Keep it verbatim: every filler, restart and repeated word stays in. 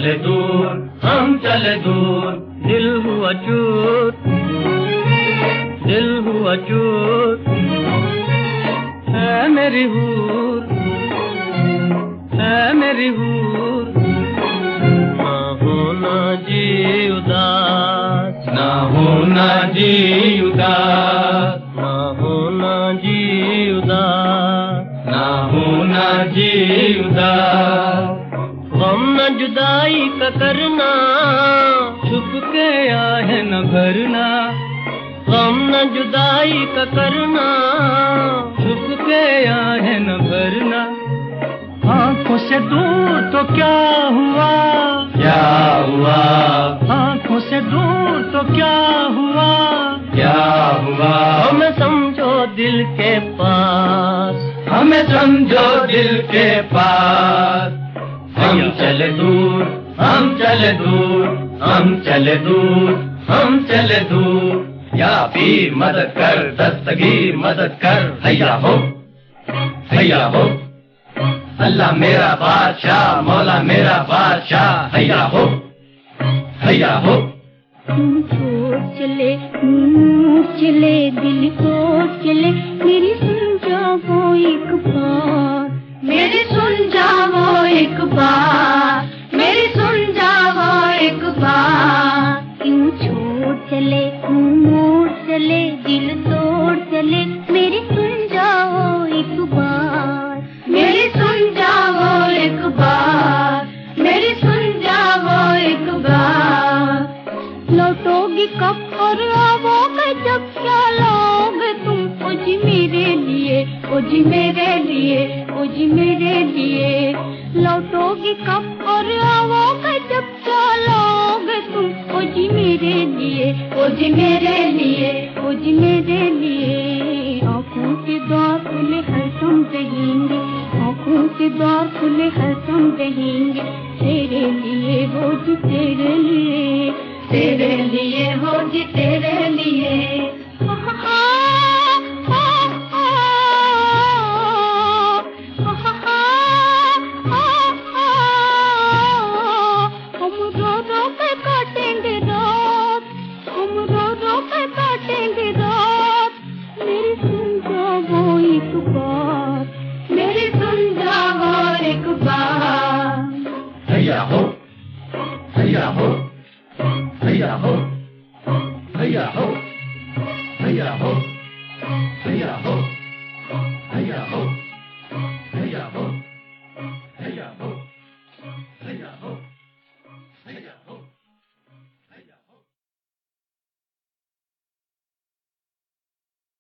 चले दूर, हम चले दूर। दिल हुआ चूर, दिल हुआ चूर, है मेरी हूर, है मेरी हूर। ना होना जी उदास, ना होना जी उदास, ना होना जी उदास, ना होना जी उदास। गम न जुदाई का करना, छुप के आहे न भरना। गम न जुदाई का करना, छुप के आहे न भरना। आँखों से दूर तो क्या हुआ, क्या हुआ, आँखों से दूर तो क्या हुआ, क्या हुआ। हमें समझो दिल के पास, हमें समझो दिल के पास। हम चले दूर, हम चले दूर, हम चले दूर, हम चले दूर। या पीर मदद कर, दस्तगीर मदद कर। हैया हो, हैया हो, अल्लाह मेरा बादशाह, मौला मेरा बादशाह। हैया हो, हैया हो। तुम छोड़ चले, मुँह चले, दिल तोड़ चले, मेरी सुन जाओ एक बार, मेरी सुन जाओ एक बार, मेरी सुन जाओ एक बार। क्यों छोड़ चले, मुँह मोड़ चले, दिल तोड़ चले, मेरी सुन जाओ एक बार, मेरी सुन जाओ एक बार, मेरी सुन जाओ एक बार। लौटोगी कब और आओगे जब, क्या लाओगे तुम ओ जी मेरे लिए, ओ जी मेरे लिए, ओ जी मेरे लिए। लौटोगी कब और आओगे जब, क्या लाओगे तुम ओ जी मेरे लिए, ओ जी मेरे लिए, ओ जी मेरे लिए। आँखों के द्वार खुले हरदम रहेंगे, आँखों के द्वार खुले हरदम रहेंगे, तेरे लिए हो जी तेरे लिए, तेरे लिए हो जी तेरे लिए। हम रो रो के काटेंगे रात, हम रो रो के काटेंगे रात। मेरी सुन जाओ एक बार, मेरी सुन जाओ एक बार। हैया हो, हैया हो, हैया हो, हैया हो, हैया हो, हैया हो, हैया हो, हैया हो, हैया हो, हैया हो, हैया हो।